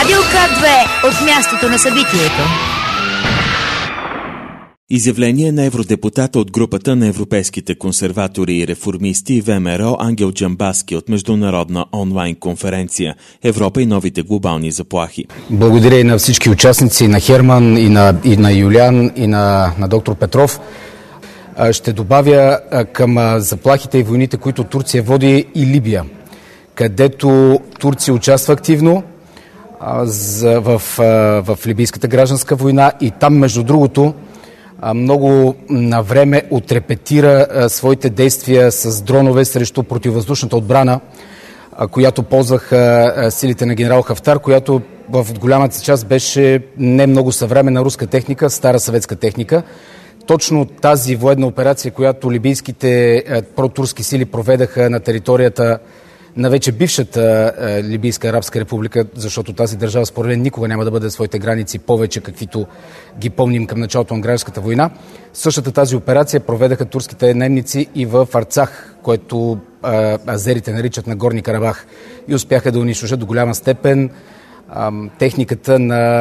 Радио К2 от мястото на събитието. Изявление на евродепутата от групата на европейските консерватори и реформисти ВМРО Ангел Джамбазки от международна онлайн конференция «Европа и новите глобални заплахи». Благодаря и на всички участници, на Херман, и на Юлиан, и на доктор Петров. Ще добавя към заплахите и войните, които Турция води, и Либия, където Турция участва активно в либийската гражданска война и там, между другото, много на време отрепетира своите действия с дронове срещу противовъздушната отбрана, която ползваха силите на генерал Хафтар, която в голямата част беше не много съвременна руска техника, стара съветска техника. Точно тази военна операция, която либийските протурски сили проведаха на територията на вече бившата Либийска арабска република, защото тази държава според мен никога няма да бъде своите граници повече, каквито ги помним към началото на гражданската война. Същата тази операция проведаха турските наемници и в Арцах, което азерите наричат на Горни Карабах, и успяха да унищожат до голяма степен техниката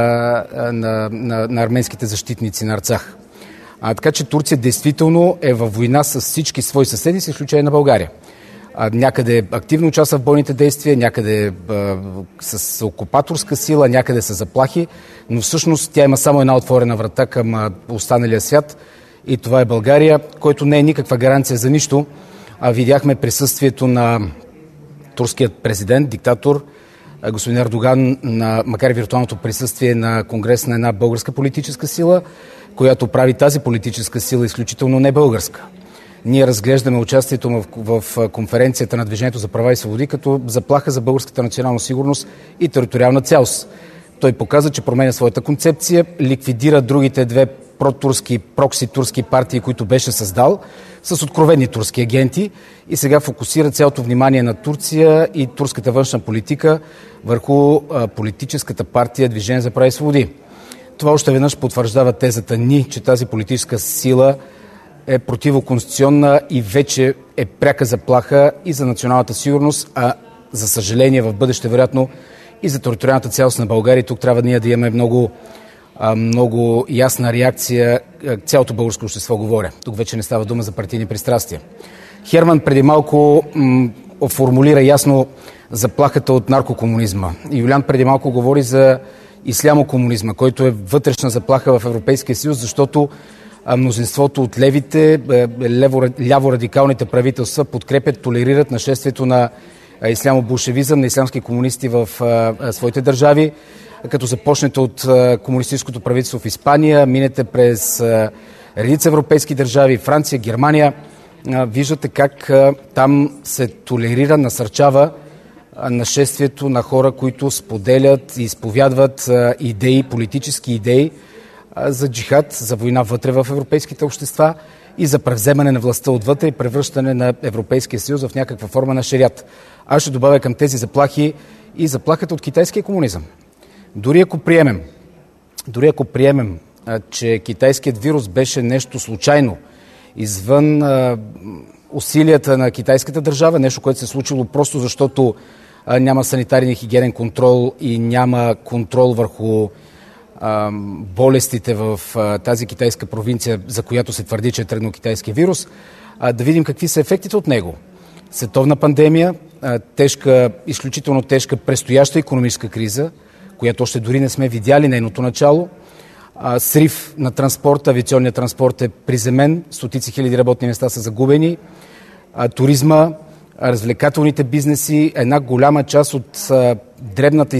на арменските защитници на Арцах. Така че Турция действително е във война с всички свои съседи, с изключение на България. Някъде активно участва в бойните действия, някъде с окупаторска сила, някъде с заплахи, но всъщност тя има само една отворена врата към останалия свят и това е България, който не е никаква гаранция за нищо. Видяхме присъствието на турският президент, диктатор, господин Ердоган, макар и виртуалното присъствие на конгрес на една българска политическа сила, която прави тази политическа сила изключително не българска. Ние разглеждаме участието в конференцията на Движението за права и свободи като заплаха за българската национална сигурност и териториална цялост. Той показа, че променя своята концепция, ликвидира другите две протурски, прокси-турски партии, които беше създал, с откровени турски агенти и сега фокусира цялото внимание на Турция и турската външна политика върху политическата партия Движение за права и свободи. Това още веднъж потвърждава тезата ни, че тази политическа сила е противоконституционна и вече е пряка заплаха и за националната сигурност, а за съжаление в бъдеще вероятно и за териториалната цялост на България. Тук трябва ние да имаме много ясна реакция. Цялото българско общество говоря. Тук вече не става дума за партийни пристрастия. Херман преди малко формулира ясно заплахата от наркокомунизма. Юлиан преди малко говори за ислямокомунизма, който е вътрешна заплаха в Европейския съюз, защото мнозинството от левите, ляво-радикалните правителства подкрепят, толерират нашествието на ислямоболшевизъм, на ислямски комунисти в своите държави, като започнете от комунистическото правителство в Испания, минете през редица европейски държави, Франция, Германия. Виждате как там се толерира, насърчава нашествието на хора, които споделят и изповядват идеи, политически идеи за джихад, за война вътре в европейските общества и за превземане на властта отвътре и превръщане на Европейския съюз в някаква форма на шериат. Аз ще добавя към тези заплахи и заплахата от китайския комунизъм. Дори ако приемем, че китайският вирус беше нещо случайно, извън усилията на китайската държава, нещо, което се е случило просто защото няма санитарен и хигиенен контрол и няма контрол върху болестите в тази китайска провинция, за която се твърди, че е тръгнал китайския вирус, да видим какви са ефектите от него. Световна пандемия, изключително тежка предстояща икономическа криза, която още дори не сме видяли нейното начало, срив на транспорта, авиационният транспорт е приземен, стотици хиляди работни места са загубени, туризма, развлекателните бизнеси, една голяма част от дребната и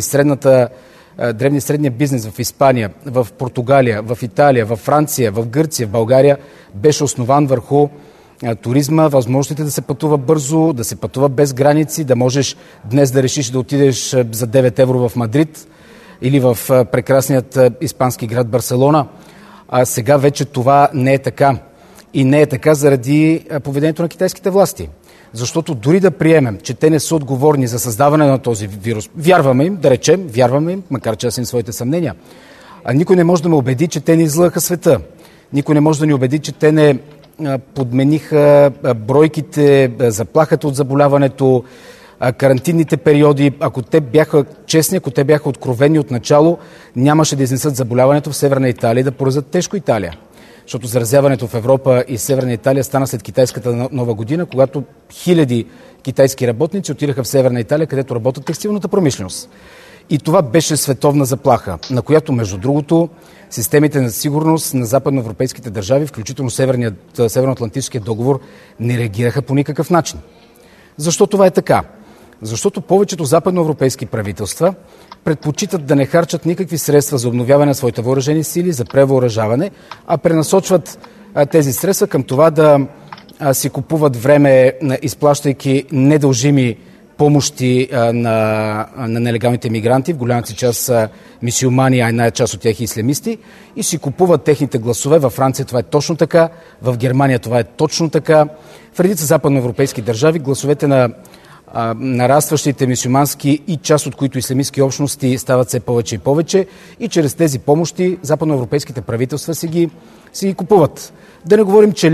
средния бизнес в Испания, в Португалия, в Италия, в Франция, в Гърция, в България беше основан върху туризма, възможностите да се пътува бързо, да се пътува без граници, да можеш днес да решиш да отидеш за 9 евро в Мадрид или в прекрасният испански град Барселона. А сега вече това не е така. И не е така заради поведението на китайските власти. Защото дори да приемем, че те не са отговорни за създаване на този вирус, вярваме им, макар че аз имам своите съмнения, никой не може да ме убеди, че те не излъгаха света. Никой не може да ни убеди, че те не подмениха бройките, заплахата от заболяването, карантинните периоди, ако те бяха честни, ако те бяха откровени от начало, нямаше да изнесат заболяването в Северна Италия и да поразят тежко Италия. Защото заразяването в Европа и Северна Италия стана след китайската нова година, когато хиляди китайски работници отидаха в Северна Италия, където работят текстилната промишленост. И това беше световна заплаха, на която, между другото, системите на сигурност на западноевропейските държави, включително Северноатлантическия договор, не реагираха по никакъв начин. Защо това е така? Защото повечето западноевропейски правителства предпочитат да не харчат никакви средства за обновяване на своите въоръжени сили, за превъоръжаване, а пренасочват тези средства към това да си купуват време, изплащайки недължими помощи на нелегалните мигранти, в голямата си част са мюсюлмани, а една част от тях и ислямисти, и си купуват техните гласове. Във Франция това е точно така, в Германия това е точно така. В редица западноевропейски държави гласовете на нарастващите мюсюлмански и част от които ислямистки общности стават все повече и повече, и чрез тези помощи западноевропейските правителства си ги купуват. Да не говорим, че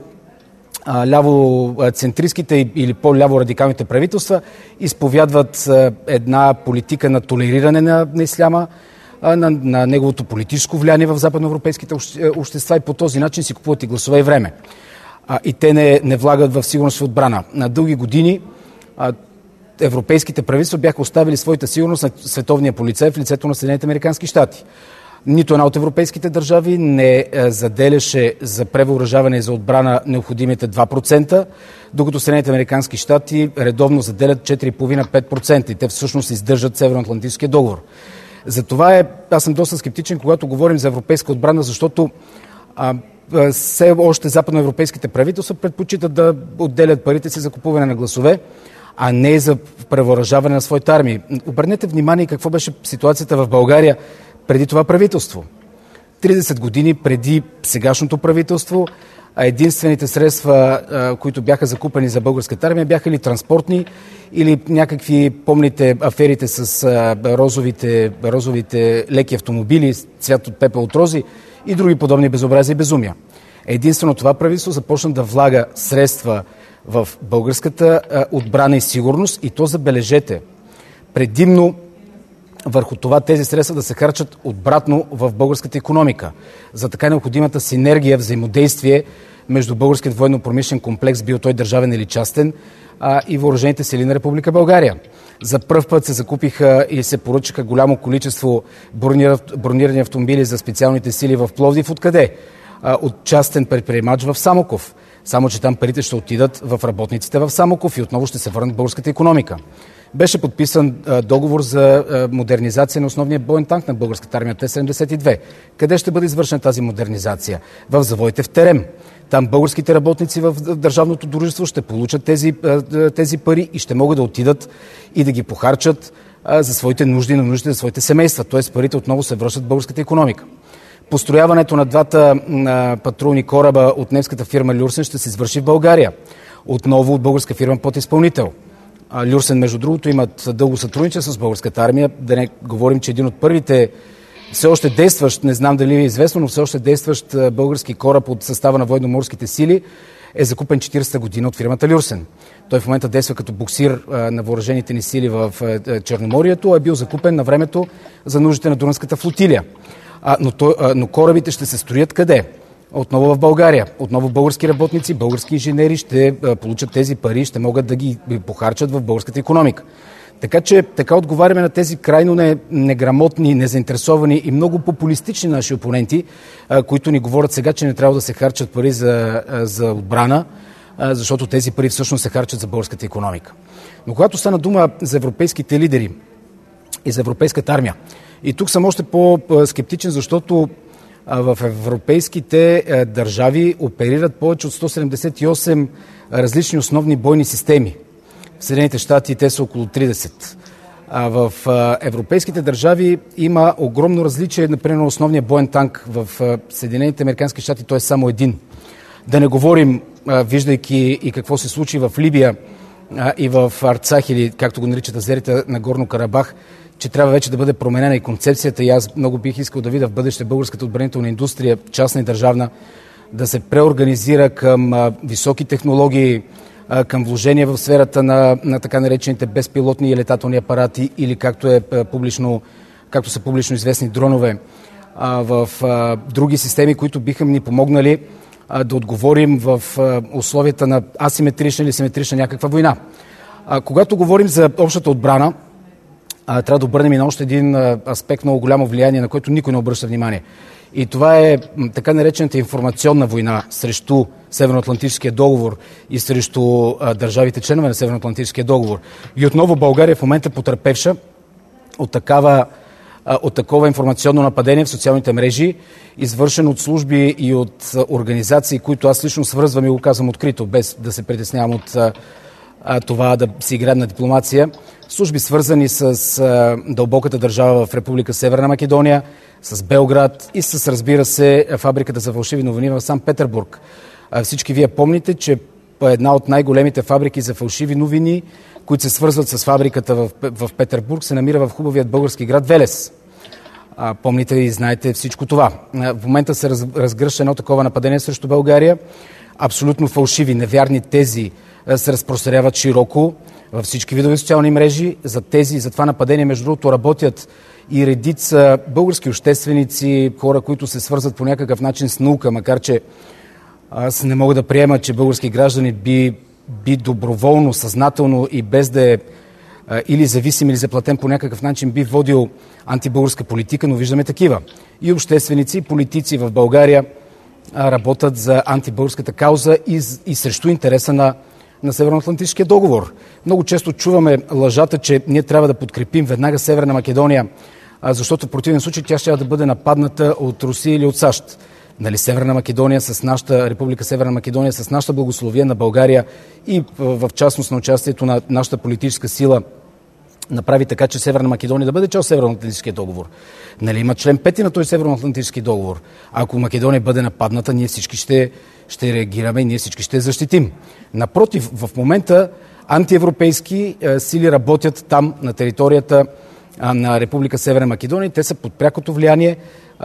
ляво-центристските или по-ляво радикалните правителства изповядват една политика на толериране на исляма, на неговото политическо влияние в западноевропейските общества, и по този начин си купуват и гласове и време. И те не влагат в сигурност и отбрана. На дълги години европейските правителства бяха оставили своята сигурност на световния полицай в лицето на Съединените американски щати. Нито една от европейските държави не заделяше за превъоръжаване и за отбрана необходимите 2%, докато Съединените американски щати редовно заделят 4,5-5% и те всъщност издържат Северноатлантическия договор. Затова аз съм доста скептичен, когато говорим за европейска отбрана, защото все още западноевропейските правителства предпочитат да отделят парите си за купуване на гласове, а не за превъоръжаване на своите армии. Обърнете внимание какво беше ситуацията в България преди това правителство. 30 години преди сегашното правителство единствените средства, които бяха закупени за българската армия, бяха ли транспортни или някакви, помните, аферите с розовите леки автомобили, цвят от пепел от рози и други подобни безобразия и безумия. Единствено това правителство започна да влага средства в българската отбрана и сигурност, и то, забележете, предимно върху това тези средства да се харчат обратно в българската икономика. За така необходимата синергия, взаимодействие между българският военно-промишлен комплекс, бил той държавен или частен, и въоръжените сили на Република България. За пръв път се закупиха и се поръчаха голямо количество бронирани автомобили за специалните сили в Пловдив. Откъде? От частен предприемач в Самоков. Само че там парите ще отидат в работниците в Самоков и отново ще се върнат българската икономика. Беше подписан договор за модернизация на основния боен танк на българската армия Т-72. Къде ще бъде извършена тази модернизация? В заводите в Терем. Там българските работници в държавното дружество ще получат тези пари и ще могат да отидат и да ги похарчат за своите нужди, на нуждите за своите семейства. Т.е. парите отново се връщат в българската икономика. Построяването на двата патрулни кораба от немската фирма Люрсен ще се извърши в България. Отново от българска фирма подизпълнител. Люрсен, между другото, имат дълго сътрудничество с българската армия. Да не говорим, че един от първите все още действащ, не знам дали е известно, но все още действащ български кораб от състава на военноморските сили е закупен 40-та година от фирмата Люрсен. Той в момента действа като буксир на въоръжените ни сили в Черноморието, а е бил закупен на времето за нуждите на Дунавската флотилия. Но корабите ще се строят къде? Отново в България. Отново български работници, български инженери ще получат тези пари, ще могат да ги похарчат в българската икономика. Така че така отговаряме на тези крайно неграмотни, незаинтересовани и много популистични наши опоненти, които ни говорят сега, че не трябва да се харчат пари за отбрана, защото тези пари всъщност се харчат за българската икономика. Но когато стана дума за европейските лидери и за европейската армия, и тук съм още по-скептичен, защото в европейските държави оперират повече от 178 различни основни бойни системи. В Съединените щати те са около 30. В европейските държави има огромно различие, например, на основния боен танк. В Съединените американски щати той е само един. Да не говорим, виждайки и какво се случи в Либия и в Арцах, или както го наричат азерите, на Горно Карабах, че трябва вече да бъде променена и концепцията, и аз много бих искал да видя в бъдеще българската отбранителна индустрия, частна и държавна, да се преорганизира към високи технологии, към вложения в сферата на така наречените безпилотни и летателни апарати или както са публично известни дронове, в други системи, които биха ни помогнали да отговорим в условията на асиметрична или симетрична някаква война. Когато говорим за общата отбрана, трябва да обърнем и на още един аспект, много голямо влияние, на който никой не обръща внимание. И това е така наречената информационна война срещу Северноатлантическия договор и срещу държавите членове на Северноатлантическия договор. И отново България в момента потърпевша от такова информационно нападение в социалните мрежи, извършено от служби и от организации, които аз лично свързвам и го казвам открито, без да се притеснявам от това да си играем на дипломация. Служби свързани с дълбоката държава в Република Северна Македония, с Белград и с, разбира се, фабриката за фалшиви новини в Санкт-Петербург. Всички вие помните, че една от най-големите фабрики за фалшиви новини, които се свързват с фабриката в Петербург, се намира в хубавият български град Велес. Помните и знаете всичко това. В момента се разгръща едно такова нападение срещу България. Абсолютно фалшиви, невярни тези се разпространяват широко във всички видове социални мрежи. За това нападение, между другото, работят и редица български общественици, хора, които се свързват по някакъв начин с наука, макар че аз не мога да приема, че български граждани би доброволно, съзнателно и без да е или зависим, или заплатен по някакъв начин би водил антибългарска политика, но виждаме такива. И общественици, и политици в България работят за антибългарската кауза и срещу интереса на Северноатлантическия договор. Много често чуваме лъжата, че ние трябва да подкрепим веднага Северна Македония, защото в противен случай тя ще да бъде нападната от Русия или от САЩ. Нали, Северна Македония с нашата Република Северна Македония с нашата благословие на България и в частност на участието на нашата политическа сила направи така, че Северна Македония да бъде част от Северноатлантическия договор. Нали, има член 5 на този Северноатлантически договор. Ако Македония бъде нападната, ние всички ще реагираме и ние всички ще защитим. Напротив, в момента антиевропейски сили работят там, на територията на Република Северна Македония. Те са под прякото влияние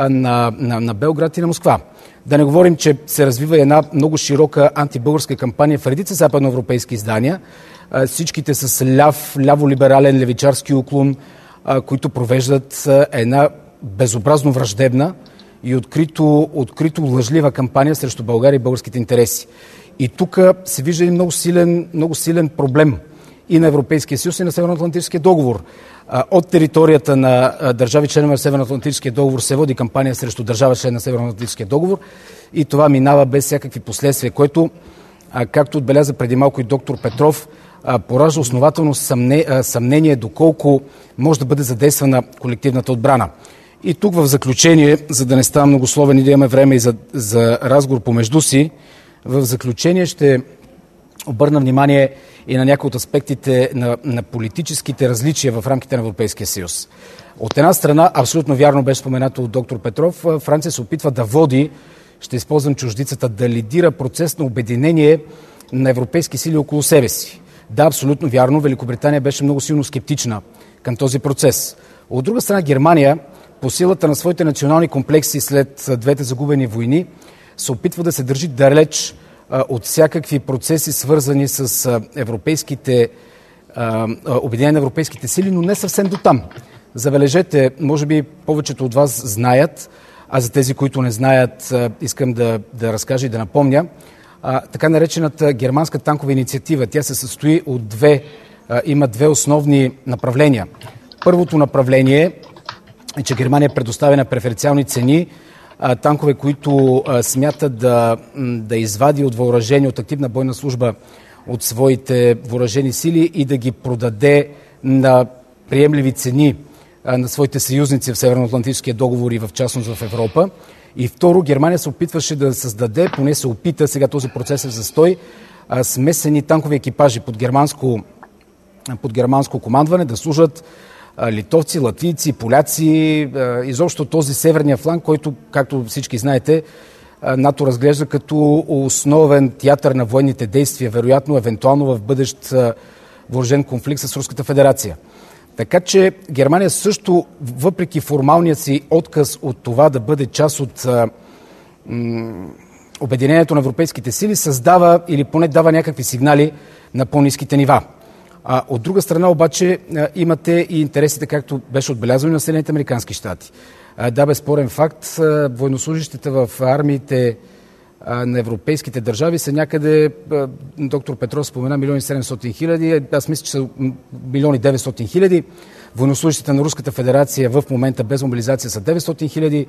на Белград и на Москва. Да не говорим, че се развива една много широка антибългарска кампания в редица западноевропейски издания, всичките с ляво-либерален, левичарски уклон, които провеждат една безобразно враждебна и открито лъжлива кампания срещу България и българските интереси. И тук се вижда един много силен проблем и на Европейския съюз, и на Северноатлантическия договор. От територията на държави членове на Северноатлантическия договор се води кампания срещу държава член на Северноатлантическия договор и това минава без всякакви последствия, което, както отбеляза преди малко и доктор Петров, поражда основателно съмнение доколко може да бъде задействана колективната отбрана. И тук в заключение, за да не ставам многословен и да имаме време и за разговор помежду си, в заключение ще обърна внимание и на някои от аспектите на политическите различия в рамките на Европейския съюз. От една страна, абсолютно вярно беше споменато от доктор Петров, Франция се опитва да води, ще използвам чуждицата, да лидира процес на обединение на европейски сили около себе си. Да, абсолютно вярно, Великобритания беше много силно скептична към този процес. От друга страна, Германия, по силата на своите национални комплекси след двете загубени войни, се опитва да се държи далеч от всякакви процеси, свързани с обединение на европейските сили, но не съвсем до там. Забележете, може би повечето от вас знаят, а за тези, които не знаят, искам да разкажа и да напомня, така наречената германска танкова инициатива. Тя се състои от има две основни направления. Първото направление е, че Германия предоставя на преференциални цени танкове, които смятат да извади от въоръжение, от активна бойна служба от своите въоръжени сили и да ги продаде на приемливи цени на своите съюзници в Северноатлантическия договор и в частност в Европа. И второ, Германия се опитваше да създаде, поне се опита, сега този процес е в застой, смесени танкови екипажи под германско командване да служат литовци, латвийци, поляци, изобщо този северния фланг, който, както всички знаете, НАТО разглежда като основен театър на военните действия, вероятно, евентуално в бъдещ въоръжен конфликт с Руската федерация. Така че Германия също, въпреки формалния си отказ от това да бъде част от Обединението на европейските сили създава или поне дава някакви сигнали на по-ниските нива. От друга страна обаче имате и интересите, както беше отбелязано, на Съединените американски щати. Да, безспорен факт, военнослужащите в армиите на европейските държави са някъде, доктор Петров спомена, 1 700 000, аз мисля, че са 1 900 000. Военнослужащите на Руската федерация в момента без мобилизация са 900 000.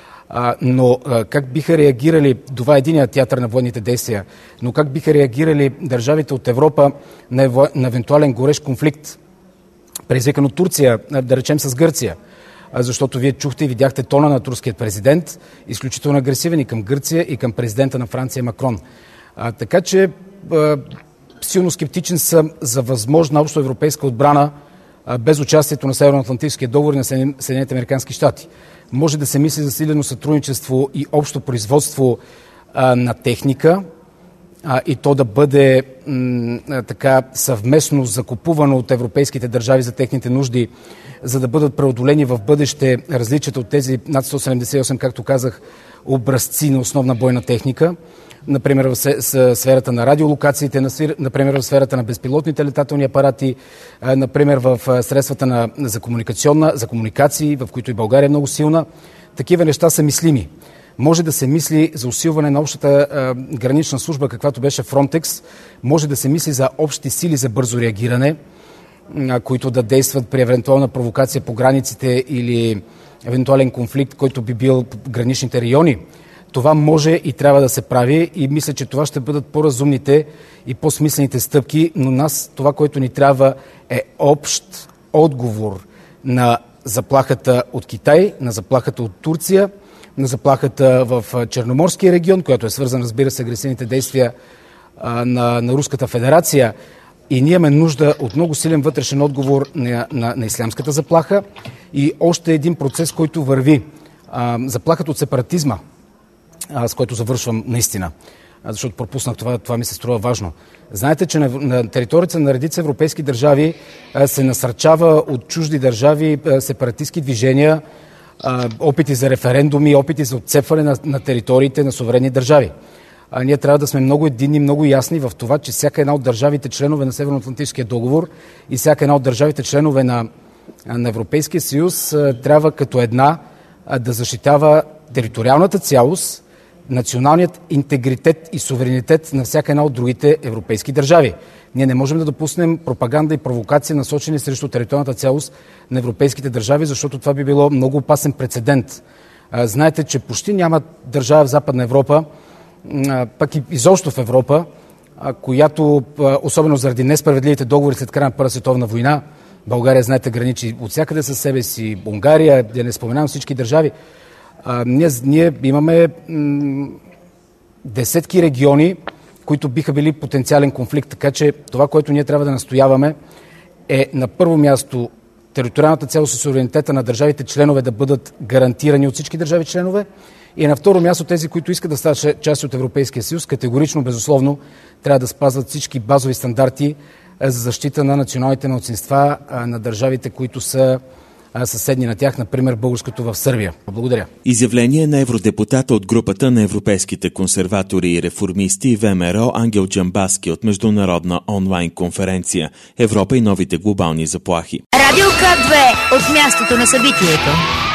Но как биха реагирали, това е единият театър на военните действия, но как биха реагирали държавите от Европа на евентуален горещ конфликт, предизвикан от Турция, да речем с Гърция? Защото вие чухте и видяхте тона на турският президент, изключително агресивен и към Гърция, и към президента на Франция Макрон. Така че силно скептичен съм за възможна общоевропейска отбрана без участието на Северноатлантическия договор и на Съединените американски щати. Може да се мисли за силено сътрудничество и общо производство на техника и то да бъде така съвместно закупувано от европейските държави за техните нужди, за да бъдат преодолени в бъдеще различията от тези над 178, както казах, образци на основна бойна техника. Например, в сферата на радиолокациите, например, в сферата на безпилотните летателни апарати, например, в средствата за комуникации, в които и България е много силна. Такива неща са мислими. Може да се мисли за усилване на общата гранична служба, каквато беше Frontex. Може да се мисли за общи сили за бързо реагиране, които да действат при евентуална провокация по границите или евентуален конфликт, който би бил в граничните райони. Това може и трябва да се прави и мисля, че това ще бъдат по-разумните и по-смислените стъпки, но нас това, което ни трябва, е общ отговор на заплахата от Китай, на заплахата от Турция, на заплахата в Черноморския регион, която е свързана, разбира се, с агресивните действия на Руската федерация. И ние имаме нужда от много силен вътрешен отговор на ислямската заплаха и още един процес, който върви. Заплахата от сепаратизма, с който завършвам наистина, защото пропуснах това ми се струва важно. Знаете, че на територията на редица европейски държави се насърчава от чужди държави сепаратистски движения, опити за референдуми, опити за отцепване на териториите на суверенни държави. Ние трябва да сме много единни, много ясни в това, че всяка една от държавите членове на Северноатлантическия договор и всяка една от държавите членове на Европейския съюз трябва като една да защитава териториалната цялост, националният интегритет и суверенитет на всяка една от другите европейски държави. Ние не можем да допуснем пропаганда и провокация, насочени срещу териториалната цялост на европейските държави, защото това би било много опасен прецедент. Знаете, че почти няма държава в Западна Европа, пък и изобщо в Европа, която, особено заради несправедливите договори след края на Първа световна война, България, знаете, граничи от всякъде със себе си, Унгария, да не споменавам всички държави, ние имаме десетки региони, които биха били потенциален конфликт. Така че това, което ние трябва да настояваме, е на първо място териториалната цялост и суверенитета на държавите членове да бъдат гарантирани от всички държави членове и на второ място тези, които искат да стават част от Европейския съюз, категорично, безусловно, трябва да спазват всички базови стандарти за защита на националните малцинства на държавите, които са съседни на тях, например българското в Сърбия. Благодаря. Изявление на евродепутата от групата на европейските консерватори и реформисти ВМРО Ангел Джамбазки от международна онлайн конференция Европа и новите глобални заплахи. Радио К2 от мястото на събитието.